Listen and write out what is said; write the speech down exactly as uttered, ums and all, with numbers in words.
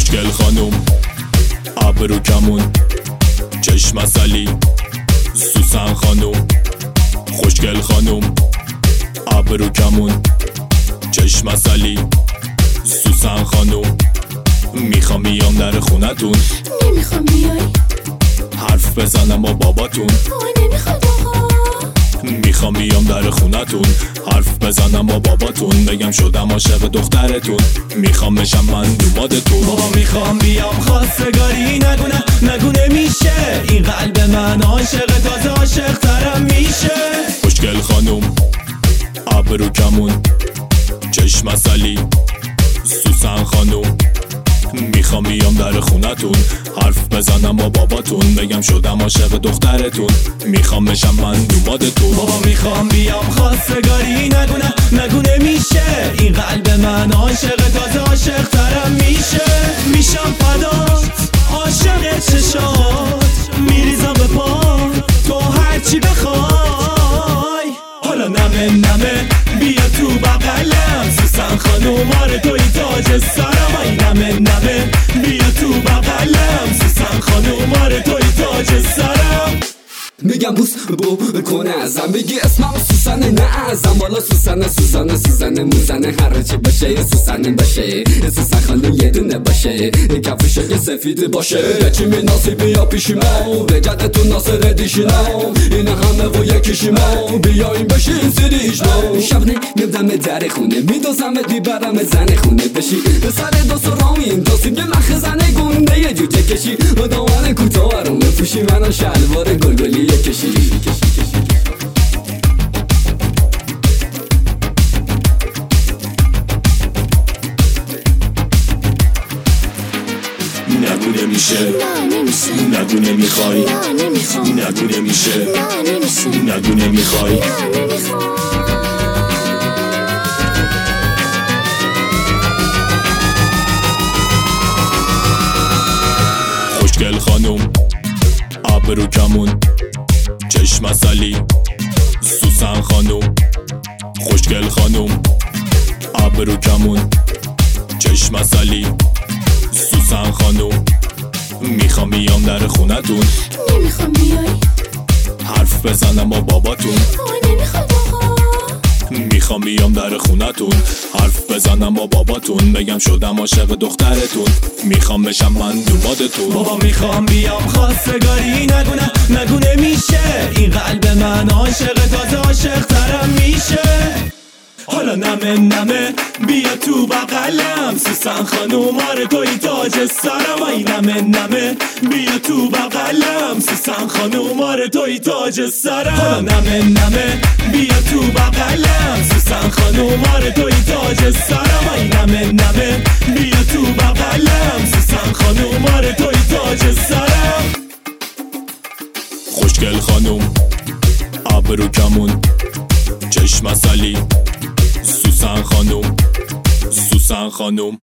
خوشگل خانوم ابرو کمون چشم عسلی سوسن خانوم خوشگل خانوم ابرو کمون چشم عسلی سوسن خانوم میخوام بیام در خونتون. نمیخوام بیای حرف بزنم با باباتون. وای نمیخواد آقا. میخوام بیام در خونتون حرف بزنم با باباتون بگم شدم عاشق دخترتون میخوام بشم من دومادتون. بابا میخوام بیام خواستگاری نگونه نگونه میشه این قلب من عاشق تازه عاشق ترم میشه. خوشگل خانوم ابرو کمون چشم عسلی سوسن خانوم میخوام بیام در خونتون حرف بزنم با باباتون بگم شدم عاشق دخترتون میخوام بشم من دومادتون. بابا میخوام بیام خواستگاری نگونه نگونه میشه این قلب من عاشق تازه عاشق ترم میشه. میشم فدات عاشق چشات میریزم به پا تو هرچی بخوای. حالا نمه نمه بیا تو بغلم سوسن خانوم آره توی تاج سرم. ای نمه نمه بیا تو بغلم سوسن خانوم آره توی تاج سرم. میگم بوس بو کنه ازم بگی اسمم سوسنه نه ازم والا سوسنه سوسنه سوسنه موزنه هر چی باشه سوسنه باشه سوسن خانم یه دونه باشه کفشای سفید باشه چی می ناصیبی یا پیشیمو بجدتون ناصر دیشینم این همه و یکیشیمو بیایم بشین سیریشنو. شب نمیدم در خونه میدوزم بیبرم زن خونه بشی به سر دو سرامین دوسیم یه مخزنه گنده یه جوجه کشی و دامن کوتاه رو بپوشی منو شلوار گلگلی کشی کشی کشی. نگو نمیشه نه نمیشه نگو نمیخوای نه نمیخوام نگو نمیشه نه نمیشه نگو نمیخوای نه نمیخوام. خوشگل خانوم ابرو کمون چشم عسلی سوسن خانوم خوشگل خانوم ابرو کمون چشم عسلی سوسن خانوم میخوام بیام در خونتون. نمیخوام بیای حرف بزنم با باباتون. وای نمیخواد آقا. میخوام بیام در خونتون حرف بزنم با باباتون بگم شدم عاشق دخترتون میخوام بشم من دومادتون. بابا میخوام بیام خواستگاری نگونه نگونه میشه این قلب من عاشق تازه عاشق ترم میشه. حالا نمه نمه بیا تو بغلم سوسن خانوم آره توی تاج سرم. ای نمه نمه بیا تو بغلم سوسن خانوم آره توی تاج سرم. حالا نمه نمه بیا تو بغلم سوسن خانوم آره توی تاج سرم. ای نمه نمه بیا تو بغلم سوسن خانوم آره توی تاج سرم. خوشگل خانوم ابرو کمون چشم عسلی سوسن خانوم سوسن خانوم